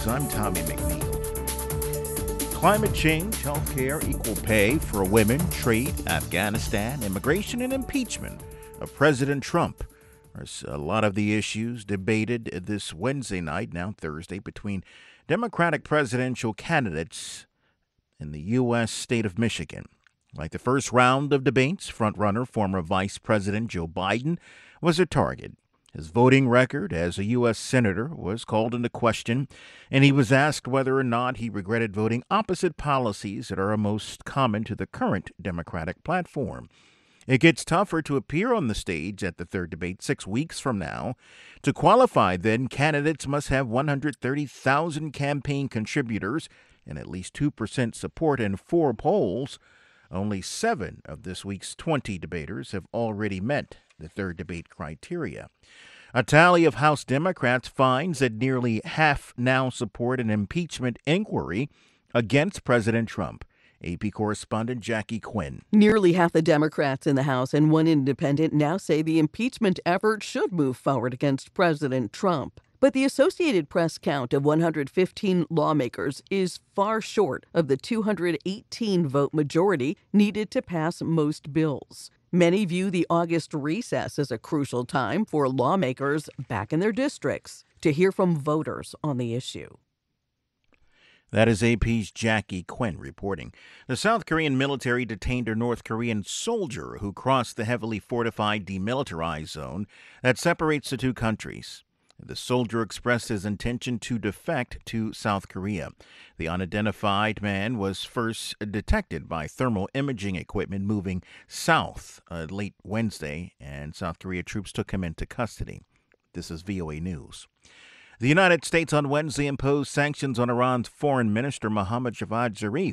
I'm Tommy McNeil. Climate change, healthcare, equal pay for women, trade, Afghanistan, immigration, and impeachment of President Trump. There's a lot of the issues debated this Wednesday night, now Thursday, between Democratic presidential candidates in the U.S. state of Michigan. Like the first round of debates, frontrunner former Vice President Joe Biden was a target. His voting record as a U.S. Senator was called into question, and he was asked whether or not he regretted voting opposite policies that are most common to the current Democratic platform. It gets tougher to appear on the stage at the third debate 6 weeks from now. To qualify, then, candidates must have 130,000 campaign contributors and at least 2% support in 4 polls. Only 7 of this week's 20 debaters have already met the third debate criteria. A tally of House Democrats finds that nearly half now support an impeachment inquiry against President Trump. AP correspondent Jackie Quinn. Nearly half the Democrats in the House and one independent now say the impeachment effort should move forward against President Trump. But the Associated Press count of 115 lawmakers is far short of the 218 vote majority needed to pass most bills. Many view the August recess as a crucial time for lawmakers back in their districts to hear from voters on the issue. That is AP's Jackie Quinn reporting. The South Korean military detained a North Korean soldier who crossed the heavily fortified demilitarized zone that separates the two countries. The soldier expressed his intention to defect to South Korea. The unidentified man was first detected by thermal imaging equipment moving south late Wednesday, and South Korea troops took him into custody. This is VOA News. The United States on Wednesday imposed sanctions on Iran's foreign minister Mohammad Javad Zarif